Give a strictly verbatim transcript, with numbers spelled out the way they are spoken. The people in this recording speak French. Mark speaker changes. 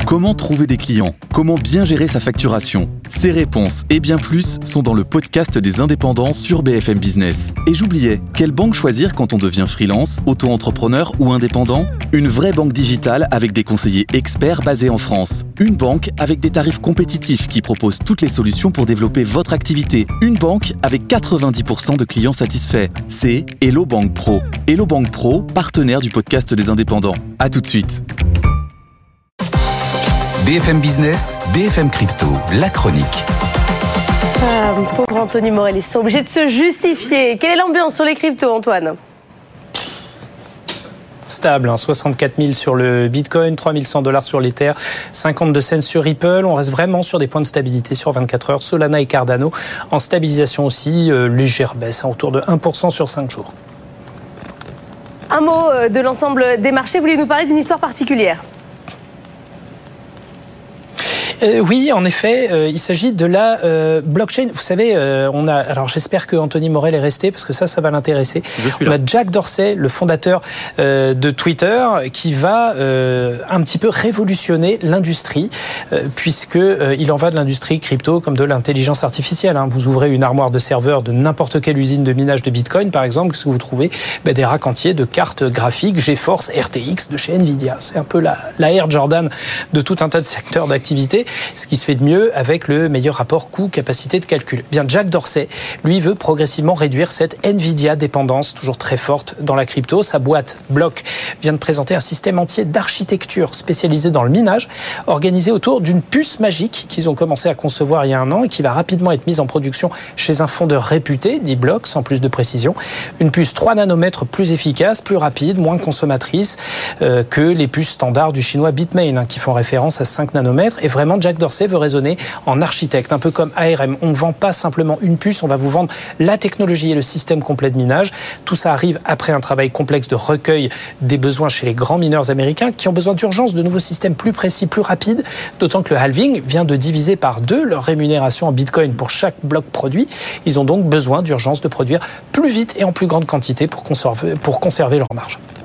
Speaker 1: Comment trouver des clients ? Comment bien gérer sa facturation ? Ces réponses et bien plus sont dans le podcast des indépendants sur B F M Business. Et j'oubliais, quelle banque choisir quand on devient freelance, auto-entrepreneur ou indépendant ? Une vraie banque digitale avec des conseillers experts basés en France. Une banque avec des tarifs compétitifs qui propose toutes les solutions pour développer votre activité. Une banque avec quatre-vingt-dix pour cent de clients satisfaits. C'est Hello Bank Pro. Hello Bank Pro, partenaire du podcast des indépendants. À tout de suite.
Speaker 2: B F M Business, B F M Crypto, la chronique.
Speaker 3: Ah, pauvre Anthony Morel, ils sont obligés de se justifier. Quelle est l'ambiance sur les cryptos, Antoine ?
Speaker 4: Stable, hein, soixante-quatre mille sur le Bitcoin, trois mille cent dollars sur l'Ether, cinquante-deux cents sur Ripple. On reste vraiment sur des points de stabilité sur vingt-quatre heures. Solana et Cardano en stabilisation aussi, euh, légère baisse, hein, autour de un pour cent sur cinq jours.
Speaker 3: Un mot de l'ensemble des marchés. Vous voulez nous parler d'une histoire particulière ?
Speaker 4: Euh, oui, en effet, euh, il s'agit de la euh, blockchain. Vous savez, euh, on a. Alors, j'espère que Anthony Morel est resté parce que ça, ça va l'intéresser. On a Jack Dorsey, le fondateur euh, de Twitter, qui va euh, un petit peu révolutionner l'industrie, euh, puisque euh, il en va de l'industrie crypto comme de l'intelligence artificielle. Hein. Vous ouvrez une armoire de serveurs de n'importe quelle usine de minage de Bitcoin, par exemple, ce que vous trouvez ben, des racks entiers de cartes graphiques GeForce R T X de chez Nvidia. C'est un peu la, la Air Jordan de tout un tas de secteurs d'activité. Ce qui se fait de mieux avec le meilleur rapport coût-capacité de calcul. Bien, Jack Dorsey, lui, veut progressivement réduire cette Nvidia dépendance toujours très forte dans la crypto. Sa boîte Block vient de présenter un système entier d'architecture spécialisé dans le minage, organisé autour d'une puce magique qu'ils ont commencé à concevoir il y a un an et qui va rapidement être mise en production chez un fondeur réputé, dit Block, sans plus de précision. Une puce trois nanomètres plus efficace, plus rapide, moins consommatrice euh, que les puces standards du chinois Bitmain, hein, qui font référence à cinq nanomètres. Et vraiment, Jack Dorsey veut raisonner en architecte, un peu comme A R M. On ne vend pas simplement une puce, on va vous vendre la technologie et le système complet de minage. Tout ça arrive après un travail complexe de recueil des besoins chez les grands mineurs américains qui ont besoin d'urgence de nouveaux systèmes plus précis, plus rapides, d'autant que le halving vient de diviser par deux leur rémunération en Bitcoin pour chaque bloc produit. Ils ont donc besoin d'urgence de produire plus vite et en plus grande quantité pour conserver, pour conserver leur marge.